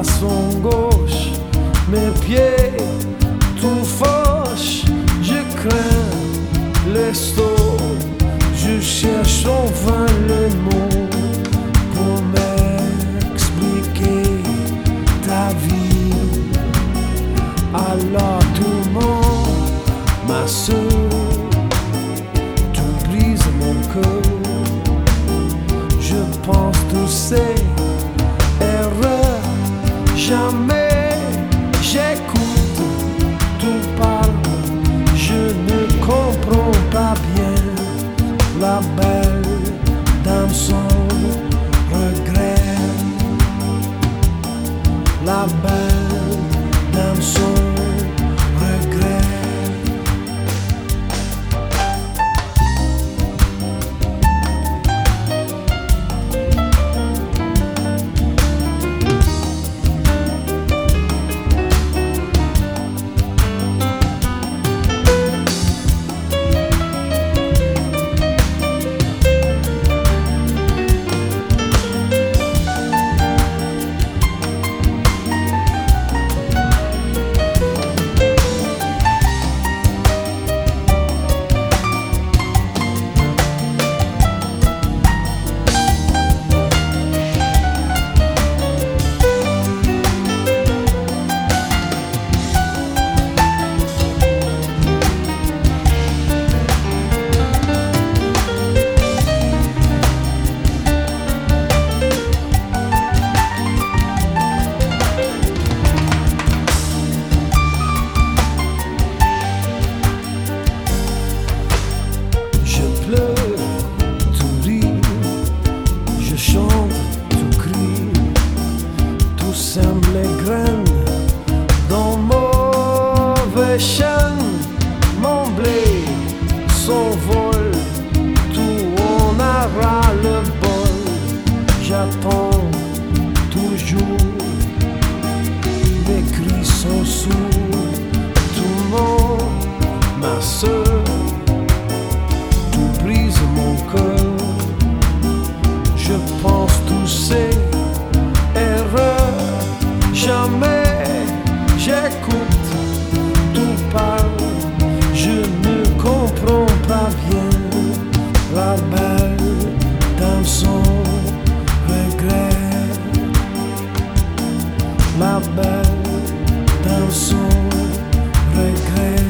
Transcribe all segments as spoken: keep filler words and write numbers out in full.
à son gauche, mes pieds tout fauche, je crains l'estoc, je cherche enfin le mot pour m'expliquer ta vie. Alors tout le monde, ma soeur, tu brises mon cœur. Je pense tous ces erreurs, jamais j'écoute, tout parle, je ne comprends pas bien. La belle dame son regret, la belle dame son regret. Sème les graines dans mauvais champ, mon blé s'envole, tout on aura le bol. J'attends toujours, mes cris sont sourds, tout le monde, ma soeur, tout brise mon cœur. Je pense tous ces erreurs, jamais j'écoute, tout parle, je ne comprends pas bien. La belle dans son regret, la belle dans son regret,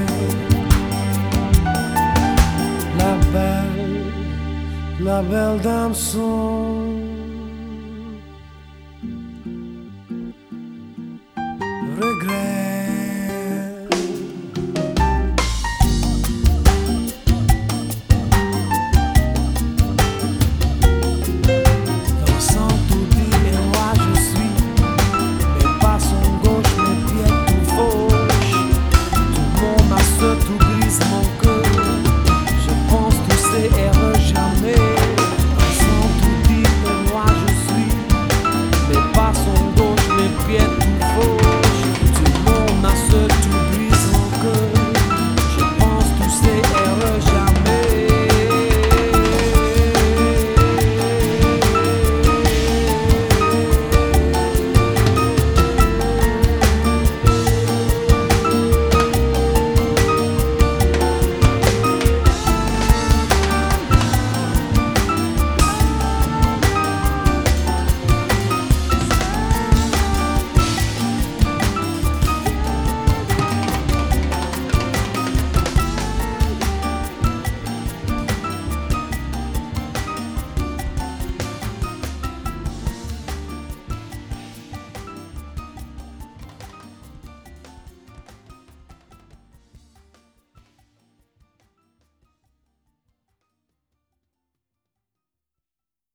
la belle, la belle dans son